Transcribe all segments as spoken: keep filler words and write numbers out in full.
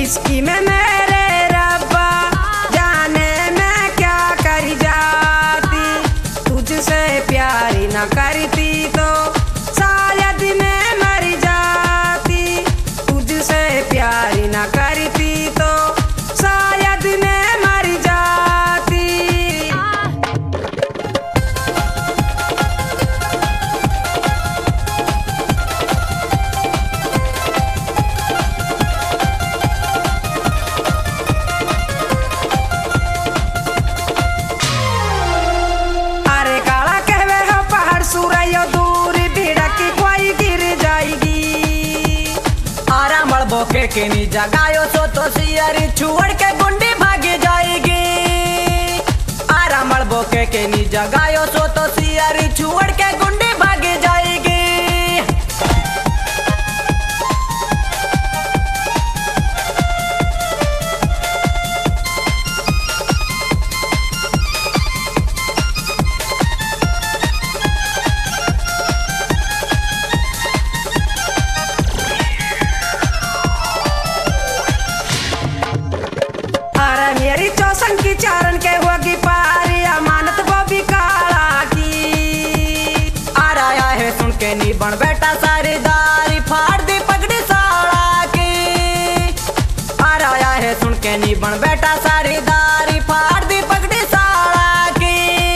इसकी में मेरे रब्बा जाने मैं क्या कर जाती, तुझसे प्यारी न करती तो शायद मैं मर जाती, तुझसे प्यारी न करती तो शायद मैं मर जाती। अरे काला कहवे हो पहाड़ सूरयो दूर भिड़क कोई गिर जाएगी, आराम बोके के नी जगायो सो तो सियारी छुड़ के गुंडी भागी जाएगी, आराम बोके के नी जगायो सो तो सियारी छुड़ के गुंडी भागी जाएगी। अरे मेरी चौसन की चारण के होगी पारी अमानत वो भी काला की, आ रहा है सुन के नी बन बेटा सारी दारी फाड़ दी पगड़ी साड़ा की, आ रहा है सुन के नी बन बेटा सारी दारी फाड़ दी पगड़ी साड़ा की।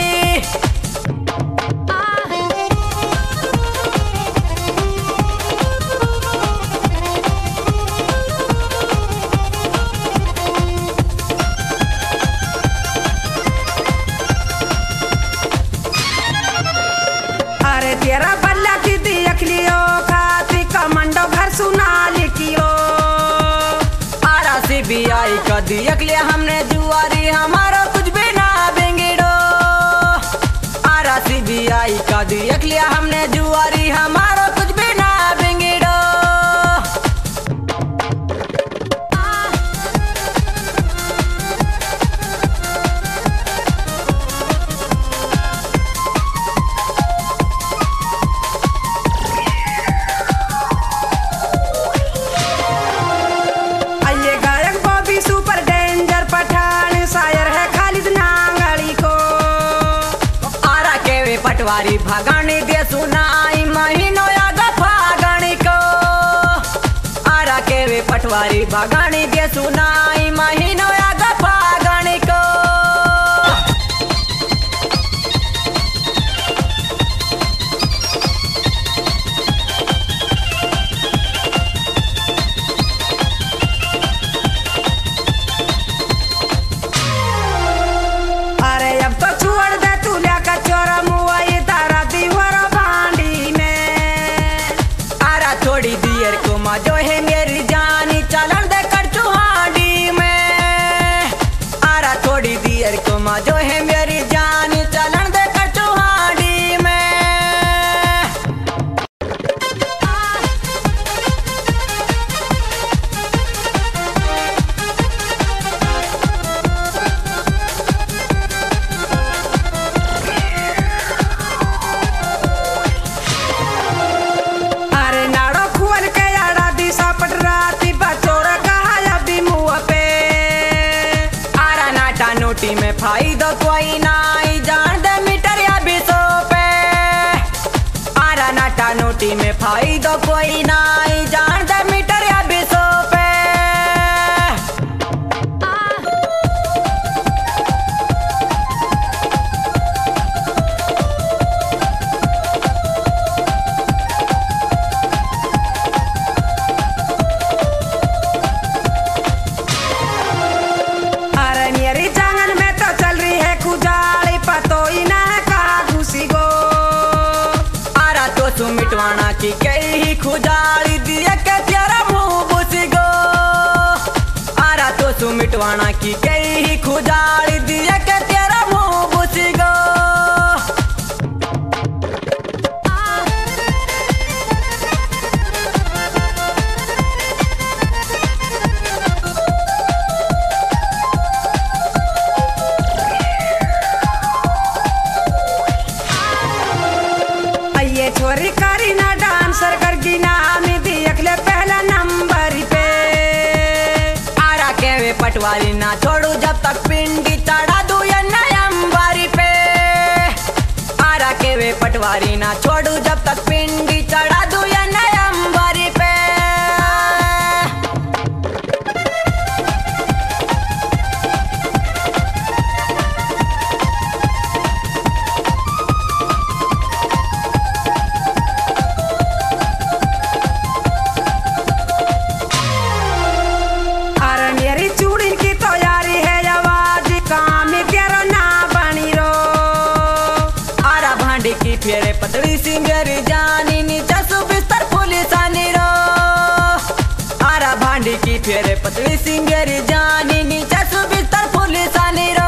अरे तेरा बल्ला की देख लियो खाती कमंडो घर सुना लिखियो, आरा सी बी आई का दियक लिया हमने जुआरी हमारा कुछ भी ना बेंगड़ो, आरा सी बी आई का दियक लिया हमने जुआरी हमारा कुछ भी ना बेंगड़ो। ये गायक बॉबी सुपर डेंजर पठान शायर है खालिद नांगड़ी को, आरा के वे पटवारी भागानी दे सुनाई महीनों याद फागणी को, आरा के वे पटवारी भागानी दे सुनाई महीनों याद फागणी को। अरे अब तो छोड़ दे तू का चोरा मुआ ये तारा दीवारा भांडी में, आरा थोड़ी देर को मजो है मेरी जानी चलन दे कर चुहाड़ी में, आरा थोड़ी देर को मजो है मेरी जानी चलन दे कर चुहाड़ी में। अरे नाड़ो खुअन के आड़ा दिशा पट राती बचोरा कहा अभी मुँह पे, आरा नाटा नोटी में फायदा कोई नाई जान दे मीटर या बीसो पे, आरा नाटा नोटी में फायदा कोई नाई जान दे मीटर या बीसो पे। अरे मेरी जांगन में तो चल रही है खुजाली पतो ही ना है कहाँ घुसी गो, आरा तो सु मिटवाना की कई ही खुजाली दिया के तेरा मुंह बुसी गो, आरा तो सु मिटवाना की कई ही खुजाली दिया के तेरा मुंह बुसी गो। छोरी करी ना डांसर कर गिना में देख ले पहला नंबर पे, पटवारी ना छोड़ू जब तक पिंडी चढ़ा दूं ये नयम्बरी पे। आरा के वे पटवारी ना छोड़ू जब तक पिंडी चढ़ा दूं ये नयम्बरी पे। की फेरे पतली सी मेरी जानी नीचे सु बिस्तर पुलिस आनी रो। आरा भांडी की फेरे पतली सी मेरी जानी नीचे सु बिस्तर पुलिस आनी रो।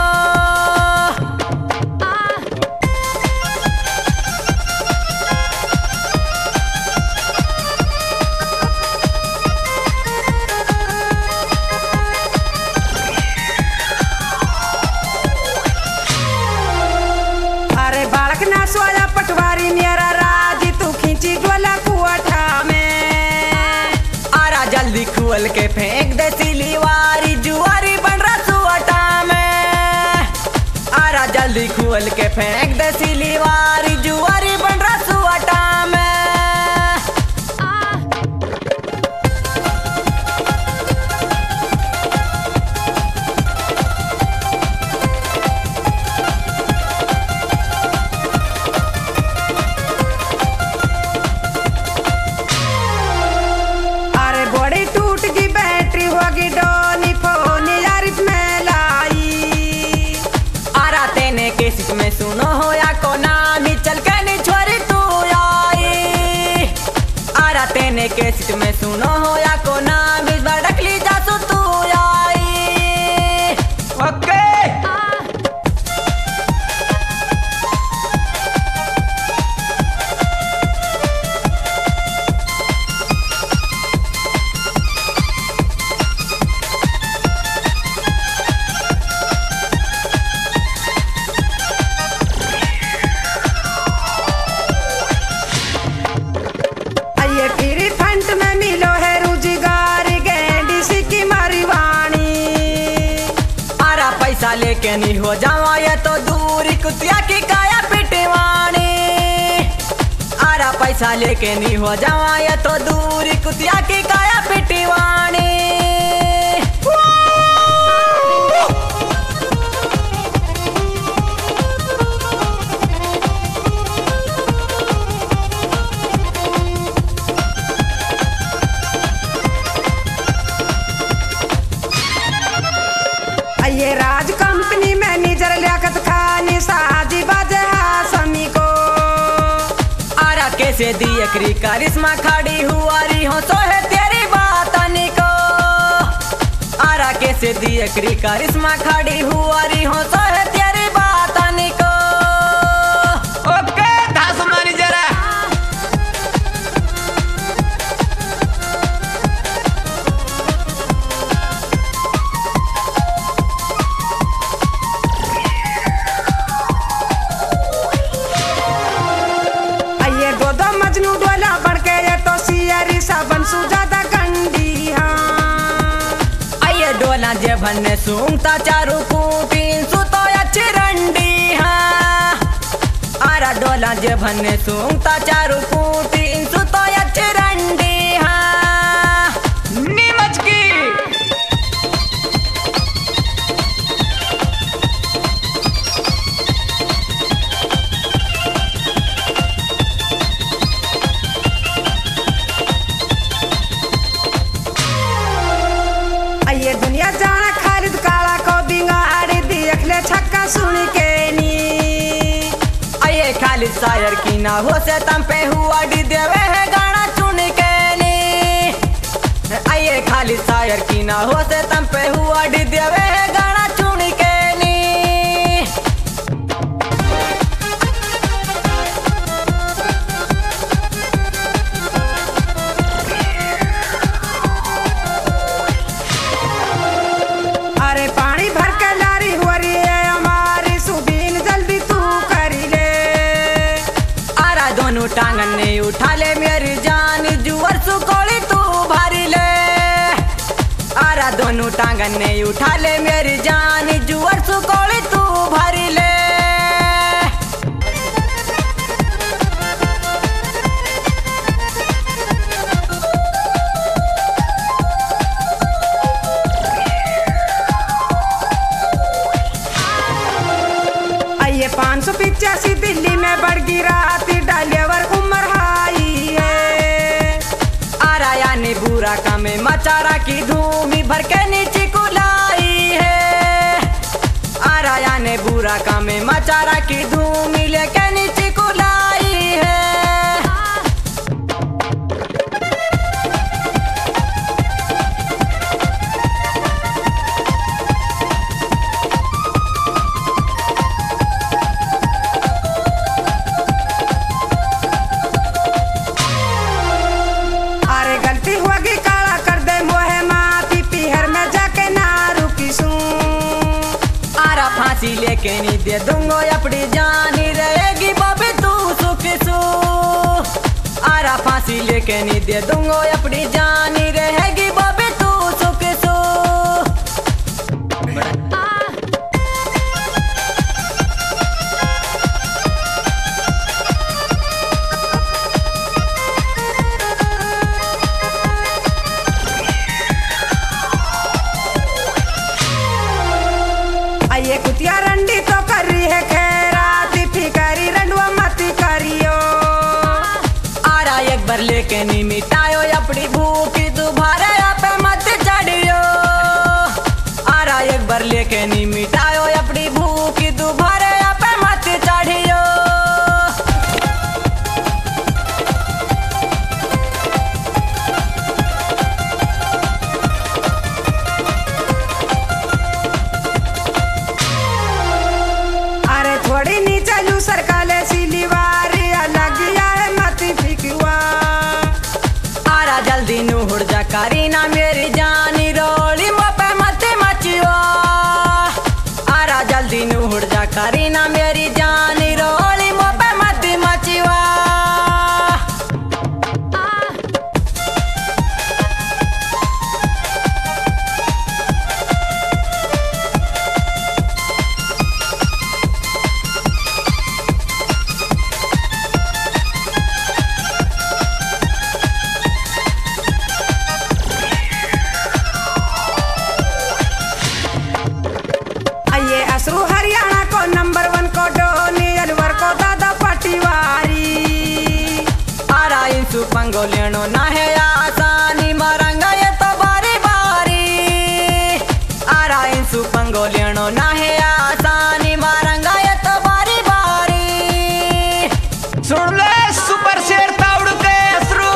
सोया पटवारी मेरा राजी तू खींची गोला कुआठा में। आरा जल्दी खुल के फेंक दे सिलीवारी जुआरी बन रहा सुअटा में। आरा जल्दी खुल के फेंक दे सिलीवारी जुआरी बन रहा सुअटा में। केसिट में सुनो हो या को नामी चल के नी छोरी तू आई। आरा तेने केसिट में सुनो हो या को नामी भड़कली जासू तू आई। ओके पैसा लेके नहीं हो जावा ये तो दूरी कुतिया की काया पिटवानी। आरा पैसा लेके नहीं हो जावा ये तो दूरी कुतिया की काया पिटवानी। ये राज कंपनी मैनेजर लियाकत खानी साजी बाजे हासमी को। आरा कैसे दिए करी करिश्मा खड़ी हुआ रही हो तो है तेरी बात को। आरा कैसे दिए करी करिश्मा खड़ी हुआ रही हो तो है तेरी बात को। ओके दास मैनेजर सुजाता कंडी हाँ। आइए डोला जे भन्ने सूंघता चारू कूटीन सुतो अच्छी रंडी हाँ। आरा डोला जे भन्ने सूंघता चारू कूटीन सुतो अच्छी रंडी हाँ। नीमच की ये दुनिया जाना खालिद काला को बिगाड़ी देख ले छक्का सुन के नी। आये खालिद शायर की ना हो से तम पे हुआ डी देवे है गाना चुन के नी। आये खालिद शायर की ना हो से तम पे हुआ डी देवे है गाना चुन के नी। अरे पानी भर के लारी हो रही है हमारी सुबीन जल्दी तू करी ले। आरा दोनों टांगन ने उठा ले मेरी जान जुवर सुकोली तू भारी ले। आरा आरा दोनों टांगन ने उठा ले मेरी जान, जुअर सुकोली तू भरी ले। आइए पाँच सौ पिचासी दिल्ली में बढ़ गिरा डालेवर उम्र हाई है। आराया ने बुरा का में मचारा की धूमी भर के नीचे कुलाई है। आराया ने बुरा का में मचारा की धूमी लेके नीचे कुलाई है। फांसी लेके नहीं दे दूंगो अपनी जानी रहेगी बाबे तू सुख सू। आरा फांसी लेके नहीं दे दूंगो अपनी जानी रहेगी बाबे तू सुख सू। आइए कुतिया रंडी तो कर रही है खैराती फिकारी रंडवा मती करियो। आरा एक बार लेके नहीं मिटायो अपनी भूखी दोबारा पे मत चढ़ियो। आरा एक बार लेके नहीं मिटायो अपनी भूखी दोबारा पे मत चढ़ियो। थोड़ी नी चलू सरकाले सिलीवारी अलग है मती फिकवा। आरा जल्दी नू उड़ जा करीना मेरी जानी रोली मोपे मत मचियो। आरा जल्दी नू उड़ जा करीना मेरी जानी रोली मोपे मत मचियो। असरू हरियाणा को नंबर वन को डोनी अलवर को दादा पटिवारी। आरा इंसु पंगो लेनो ना है आसानी मरंगा ये तो बारी बारी। आरा इंसु पंगो लेनो ना है आसानी मरंगा ये तो बारी बारी। सुन ले सुपर शेर ताउड़ के असरू।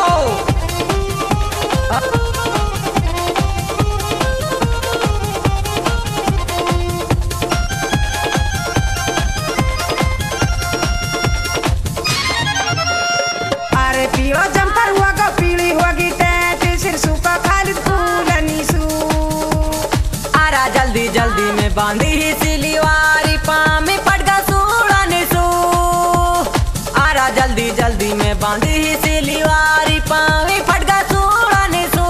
पियो जंपर हुआ को पीली होगी टेट सिरसू का खालिद फूलनी सू। आरा जल्दी जल्दी में बांधी ही सिलीवारी पामी पड़गा सूड़ानी सू। आरा जल्दी जल्दी में बांधी ही सिलीवारी पामी पड़गा सूड़ानी सू।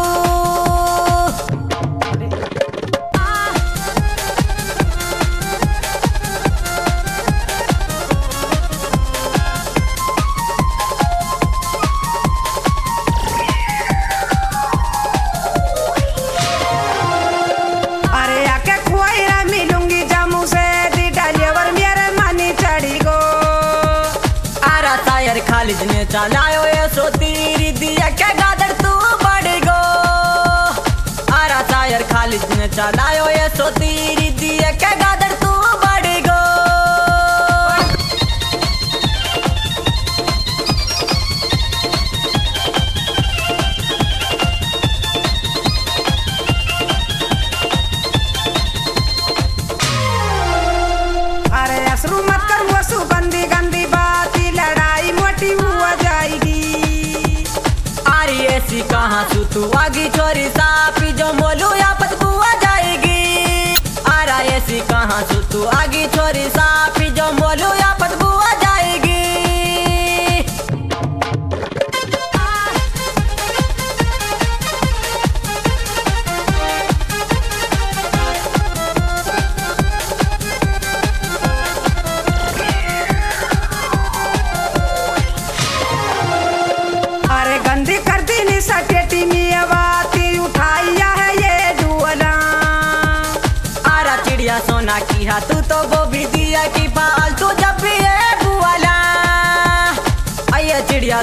खालिद ने चलायो ये सो तीरी दिया के गादर तू बढ़ गो। आरा शायर खालिद ने चलायो ये सो तीरी दिया के गादर तू बढ़ गो। अरे असरू मत कर वो सुगंधी गंदी बाती लड़ाई मोटी हुआ जाएगी। आरी ऐसी कहाँ सु तू आगी छोरी सापी जो मोलू या पत बुआ जाएगी। आरा ऐसी कहाँ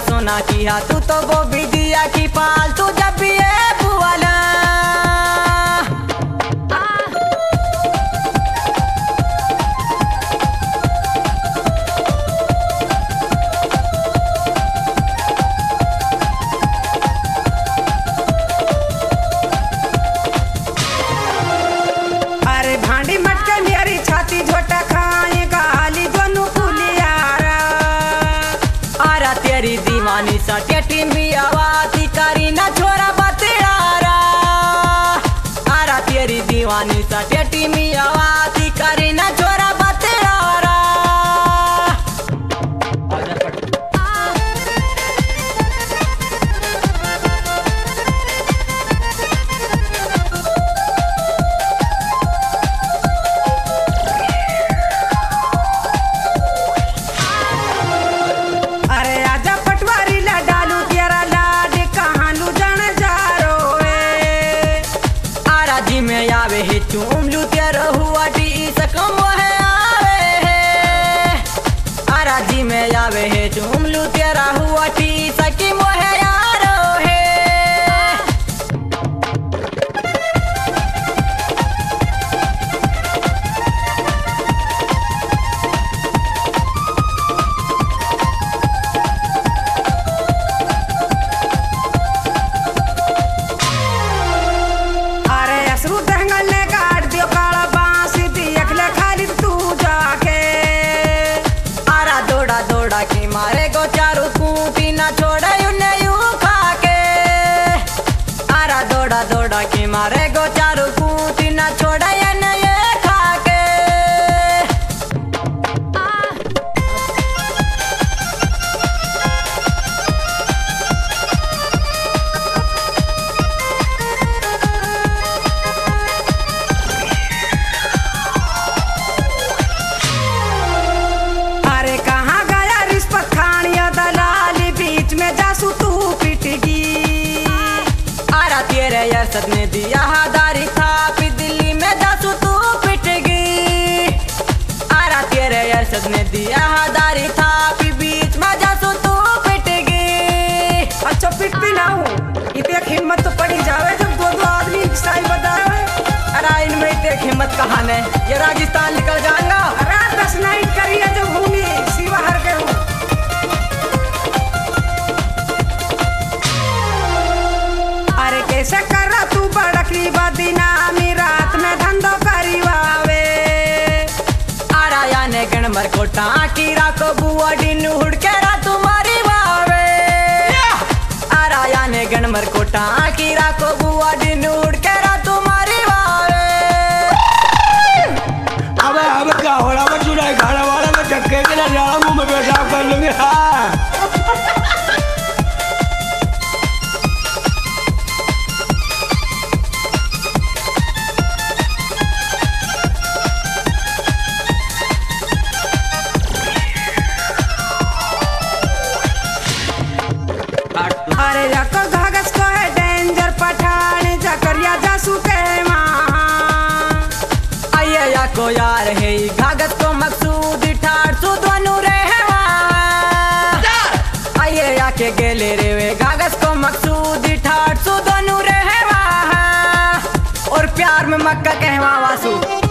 सोना किया तू तो वो भी दिया की फालतू जब भी ये बुआला अरे भांडी मटके मेरी छाती झोटा खाए गाली दोनों पुलियारा आरा तेरी दीवानी सा टेटी भी आवाती करी ना छोरा बतेरा आरा तेरी दीवानी सा टेटी भी आवाती करी ना छोरा बतेरा अरे आजा पटवारी ला डालू तेरा लाड कहाँ लू जान जा रो है आरा जी में आवे है चूम लू तेरा हुआ टी सकम है आवे है आरा जी में आवे है चूम लू तेरा हुआ टी सकीम है यारो है अरे असरू दंगल ने काट दियो काला बांस दियक ले खाली तू जाके आरा दौड़ा दौड़ा के मारे गो चारू कूटी ना छोड़े उन्हें यूं खाके आरा दौड़ा दौड़ा के मारे गो चारू कूटी ना छोड़े उन्हें ये खाके अरे कहाँ गया रिश्वत खानिया दलाली बीच में जासू तू पिटगी आरा तेरे यरसत ने दिया हादारी था पी दिल्ली में जासू तू पिट गई आरा तेरे यरसत ने दिया हादारी था पी बीच में जासू तू पिट गई अच्छा पिटती ना हूँ इतने हिम्मत तो पड़ी जावे जब दो दो आदमी साई बतावे अरे इनमें इतने हिम्मत कहाँ है ये राजस्थान निकल जाएगा रात दस नाइट करिए जो भूमि सिवा हर के हूँ अरे कैसे कर रहा तू बड़करी बदनामी रात में धंधो करी वावे आरा याने गणमर को टाकी राको बुआ डिनू हुड़के रा तुम्हारी बावे आरा याने गणमर को टाकी राको बुआ डिनू हुड़के रा तुम्हारी बावे अबे अबे क्या हो रहा है चुनाई खाने वाले में चक्के के ना जाना मुंह में पेशाब कर लूंगी हाँ अरे रखो घाघस को है डेंजर पठान जकरिया जासू के माँ आइए या को यार है ई घागत को मकसूद ठाट सुधवनु रहे आइए या के गेले रे वे घागस को मकसूद ठाट सुधवनु रहे और प्यार में मक्का कहवा वासु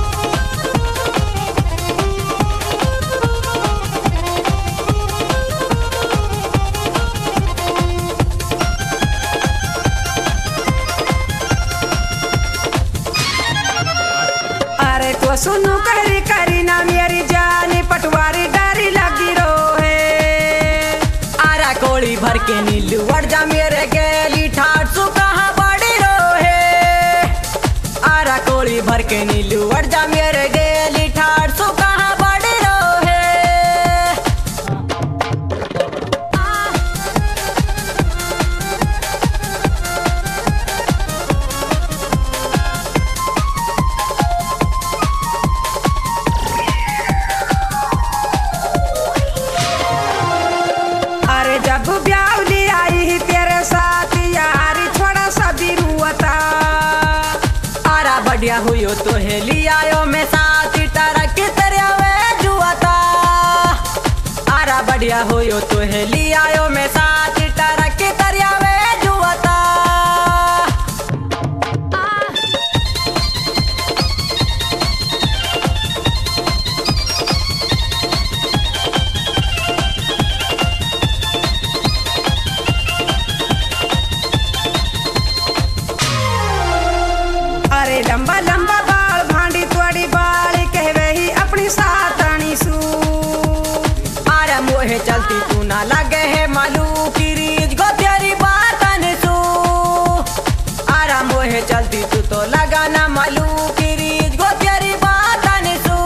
अरे तो सुनो करी करी ना मेरी जानी पटवारी डारी लगी रो है आरा कोड़ी भर के नीलू वड़ जा मेरे गेली ठाट सु कहाँ बड़ी रो है आरा कोड़ी भर के नीलू वड़ जा मेरे गेली ठाट सु कहाँ बड़ी रो है अरे जब ब्यावली आई ही तेरे साथ यारी छोड़ा सा भी रुआता आरा बढ़िया हुई तो हेली आयो मैं साथ टरक तेरे वे जुआता आरा बढ़िया हुई तो हेली आयो मैं साथ तो लगाना मालू की रीज गो तेरी बात निसू।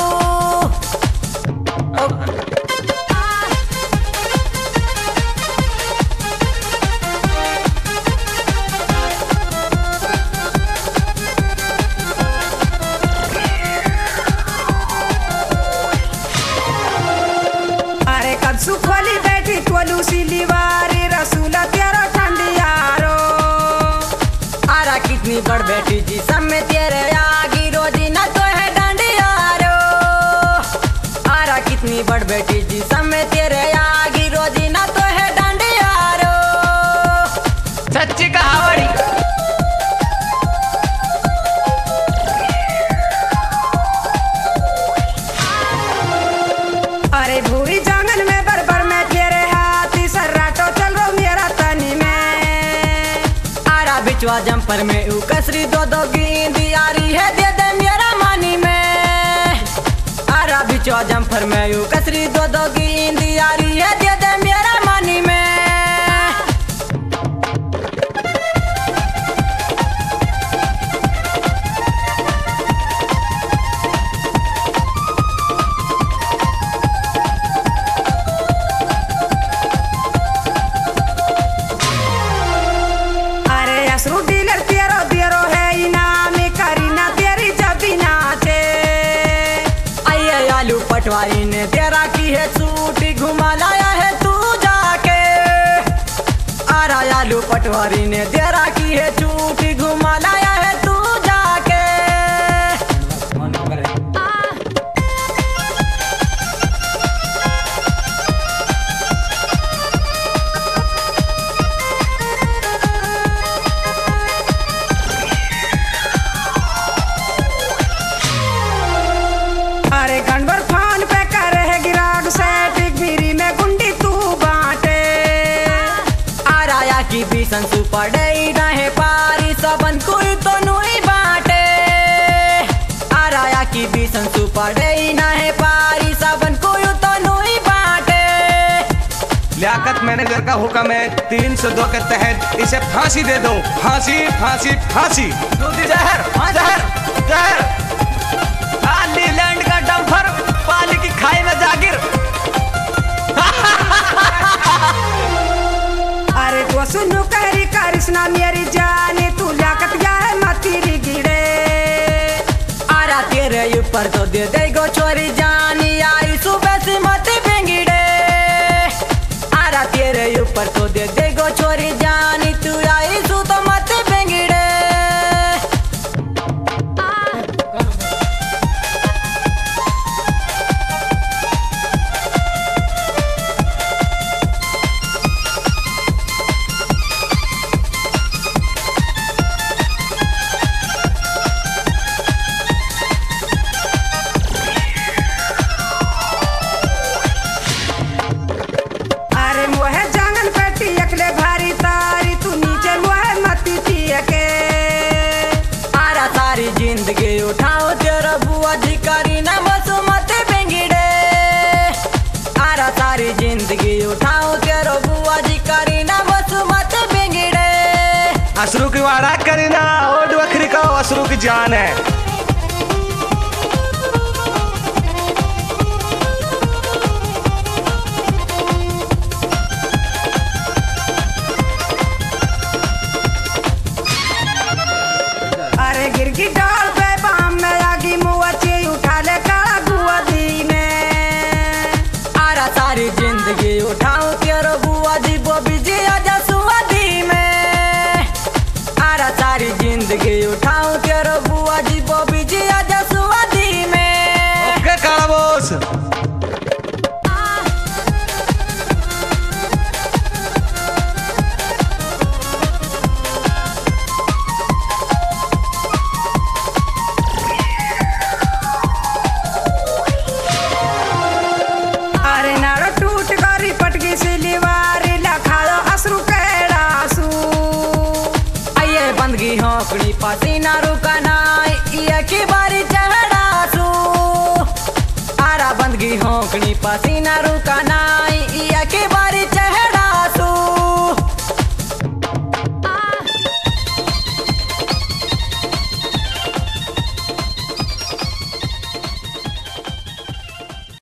अरे कब सुखोली बैठी तोलू सिलीवारी रसूला तेरा ठंडियारो। आरा कितनी बड़ बैठी जी सब में तेरे आगी रोजी न तो है डंडियारो। आरा कितनी बड़ बैठी जी सब में तेरे आगी रोजी न तो है डंडियारो। सच्ची कहावड़ी। अरे भूरी जंगल में बरबर में तेरे हाथी सर्राटो चल रो मेरा तनी में। आरा बिचवा जंपर में ऊ कसरी दो दो गेंदी आ रही है दे दे मेरा मानी में। आरा बिचवा जंपर में ऊ कसरी दो दो गेंदी आ रही है दे दे मेरा मानी में। अरे असरू डीलर तेरो तेरो है इनाम करीना तेरी जबी नाचे। आइए आलू पटवारी ने तेरा की है सूटी घुमा लाया है तू जाके। आरा आलू पटवारी ने तेरा की है चूटी घुमा लाया है तू जाके। अरे गणबर फान पे करे है गिराग से टिकबिरी में गुंडी तू बांटे। आराया की भीषण सुपर डई रहे पारी सबन कोई तो नुई बाटे। आराया की भीषण सुपर डई रहे पारी सबन कोई तो नुई बाटे। लियाकत मैनेजर का हुक्म है तीन सौ दो के तहत इसे फांसी दे दो। फांसी फांसी फांसी। दूधी जहर जहर जहर। नीलैंड का डंपर पाली की खाई में जागिर। अरे तो सुनो कहरी कृष्णा मेरी जाने तू लियाकत गया है मतीरी गिड़े। आरा तेरे ऊपर तो दे दे गो छोरी जानी आई सुबह से मत बेंगिड़े। आरा तेरे ऊपर तो दे दे गो छोरी जानी तू आई सु तो मत बेंगिड़े। अरे मोहे जांगन पेटी अकले भारी तारी तू नीचे मोहे मती के। आरा सारी जिंदगी उठाओ तेरा बुआ जी करी ना बसुमत बेंगिड़े। आरा सारी जिंदगी उठाओ तेरा बुआ जी करी ना बसुमत बेंगिड़े। अशरू की वाड़ा करीना ओड वखरी का अशरू की जान है। अरे गिरगी डाल पे बाम में आगी मुआची उठा ले काला गुआ दी में। आरा सारी जिंदगी उठाओ तेरा बुआ जी बोबी जी आजा सुवादी में। आरा सारी जिंदगी उठाओ तेरा बुआ जी बोबी जी आजा सुवादी में। ओके काला बोस। अरे नारो टूट गरी पटकी सिलीवारी लखाड़ो असरू केड़ासू। आइए बंदगी होकड़ी पसीना रुकना ये की बारी चढ़ासू। आरा बंदगी होकड़ी पसीना रुकना